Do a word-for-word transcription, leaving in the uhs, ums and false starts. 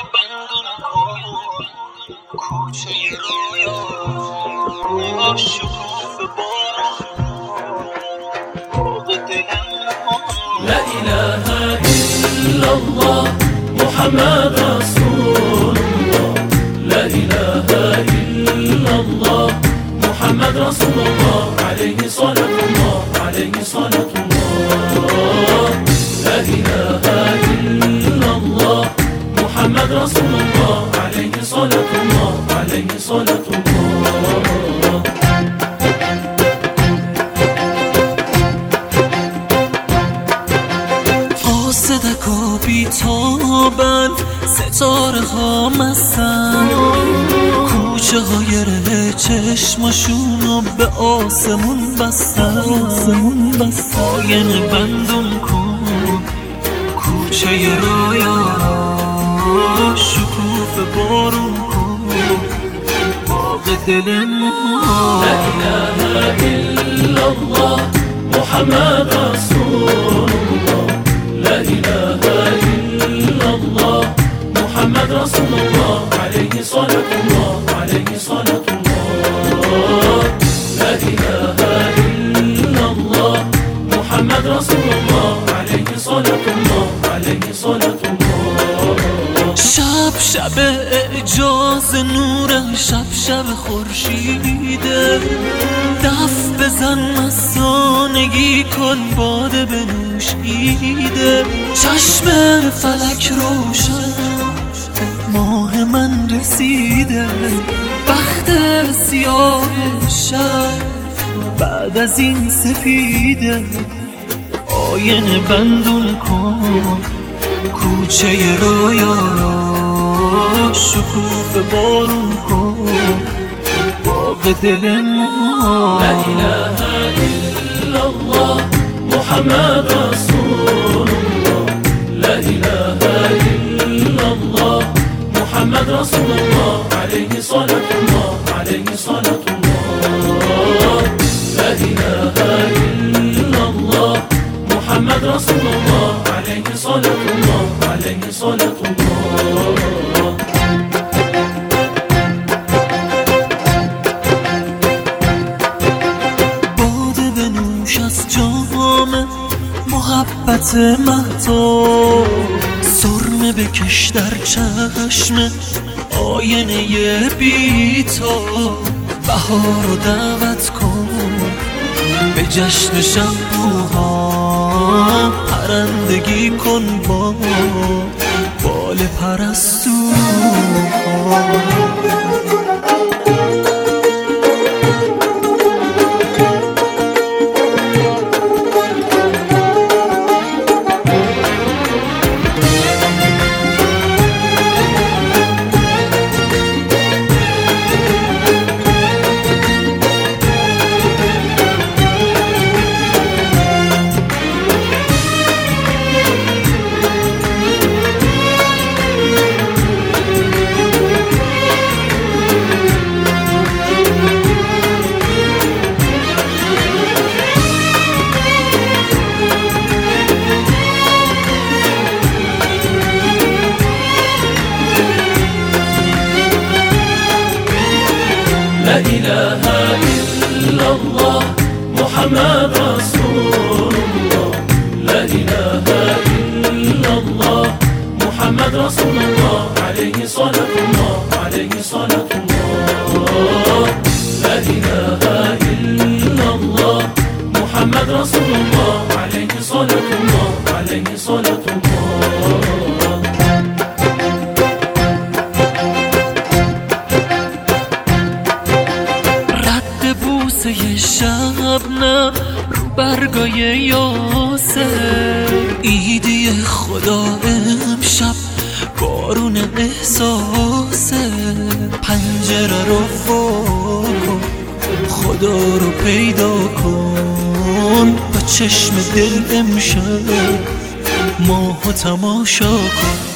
بندون کن کوچه رویا شکوف باران باغ دلم. لا إله إلا الله محمد رسول الله. لا إله إلا الله محمد رسول الله. عليه صلاة الله عليه صلاة الله. لا إله إلا الله محمد رسول الله. عليه صلاة الله عليه صلاة الله. قاصدک و بیتابن ستاره ها مستن، کوچه های ره چشماشونو به آسمون بستن. آینه بندون کن کوچه رویا شکوف بارون کن باغ دل ما. لا إله إلا الله محمد رسول الله. لا إله إلا الله محمد رسول الله. عليه صلاة الله عليه صلاة الله. لا إله إلا الله محمد رسول الله. عليه صلاة الله عليه صلاة الله. شب شب اعجاز نور، شب شب خورشیده، دف بزن مستانگی کن باده بنوشیده. چشم فلک روشن ماه من رسیده، بخت سیاه شب بعد از این سفیده. آینه بندون کن کوچه رویا شکوف بارون کن باغ دل ما. لا إله إلا الله محمد رسول الله. لا إله إلا الله محمد رسول الله. عليه صلاة الله عليه صلاة الله. لا إله إلا الله محمد رسول الله. عليه صلاة الله عليه صلاة الله. باده بنوش از جام محبت مهتاب، سرمه بکش در چشم آینه بیتاب. بهار رو دعوت کن به جشن شبوها، پرندگی کن با بال پرستوها. لا إله إلا الله محمد رسول الله. لا إله إلا الله محمد رسول الله. عليه صلاة الله عليه صلاة الله. لا إله إلا الله محمد رسول الله. عليه صلاة الله عليه صلاة الله. شبنم رو برگای یاسر، ایدی خدا امشب بارون احساسه. پنجره رو فوق خدا رو پیدا کن، با چشم دل امشب ماهو تماشا کن.